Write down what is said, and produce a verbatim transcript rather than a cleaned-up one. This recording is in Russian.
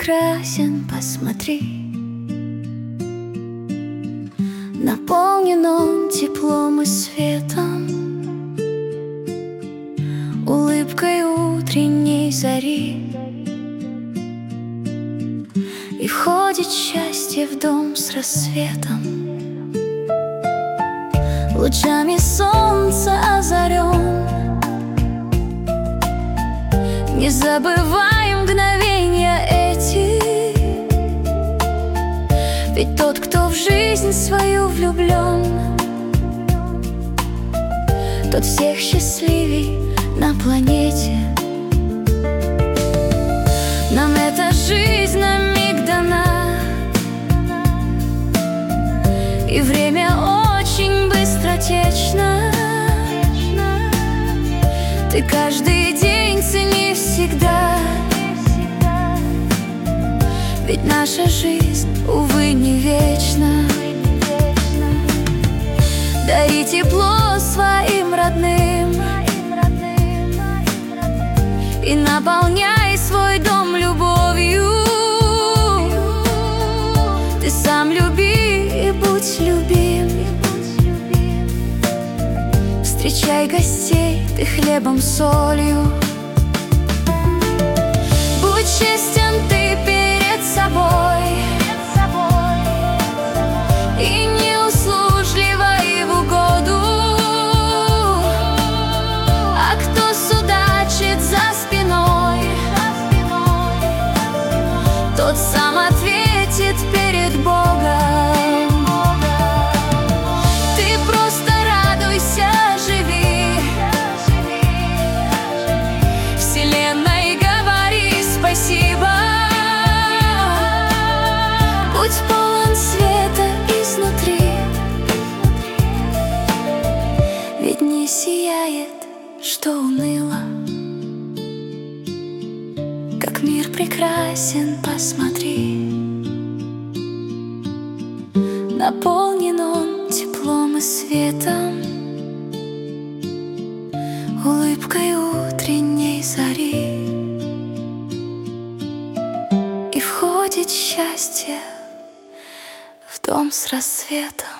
прекрасен, посмотри. Наполнен он теплом и светом, улыбкой утренней зари. И входит счастье в дом с рассветом, лучами солнца озарен. Не забывай мгновения эти, ведь тот, кто в жизнь свою влюблен, тот всех счастливей на планете. Нам эта жизнь на миг дана, и время очень быстротечно. Ты каждый день цени всегда, ведь наша жизнь, увы, не вечна. Дари тепло своим родным и наполняй свой дом любовью. Ты сам люби и будь любим. Встречай гостей ты хлебом, солью. Будь честен ты перед собой и не услужлива и в угоду. А кто судачит за спиной, тот сам ответит перед Богом. Ты просто радуйся, живи, Вселенной говори спасибо. Будь полон света изнутри, ведь не сияет, что уныло. Как мир прекрасен, посмотри. Наполнен он теплом и светом, улыбкой утренней зари. И входит счастье в дом с рассветом.